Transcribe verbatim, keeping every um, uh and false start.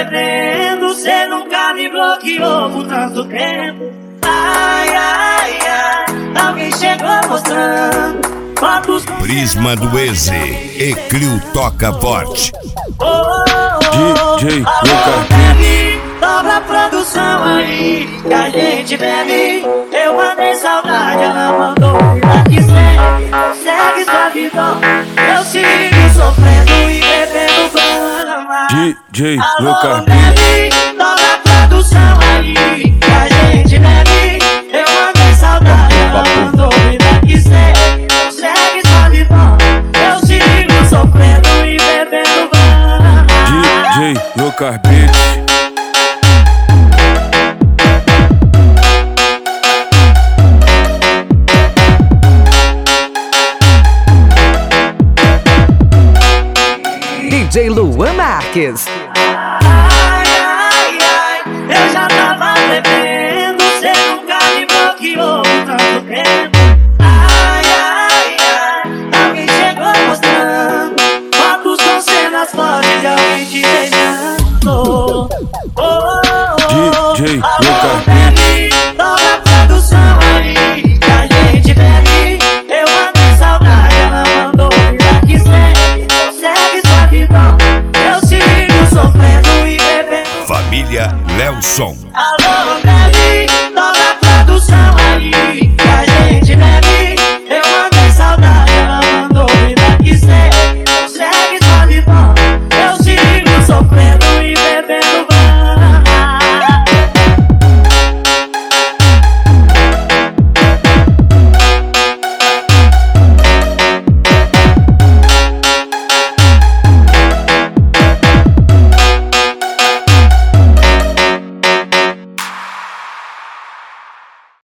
bebendo, cê nunca me bloqueou por tanto tempo. Ai, ai, ai, alguém chegou mostrando quantos... Prisma do Eze e Crio toca forte. Oh, oh, oh, D J Lucas bebe, dobra a produção aí que a gente bebe. Eu mandei saudade, ela mandou vida que segue. Segue sua vida, eu sigo sofrendo e bebendo grama. D J Lucas bebe, dobra a produção aí que a gente bebe. Eu mandei saudade, ela mandou vida que segue. Segue sua vida, eu sigo sofrendo e bebendo grama. D J Lucas Beats. D J Luan Marques. Ai, ai, ai, eu já tava bebendo, cê nunca me bloqueou por tanto tempo. Ai, ai, ai, alguém chegou mostrando quantos são cenas fortes de alguém te beijando. Oh, oh, oh, D J Lucas bebe, dobra a produção aí que a gente bebe. Eu mandei saudade, ela mandou vida que segue. Segue sua vida, eu sigo sofrendo e bebendo. Família Lelson.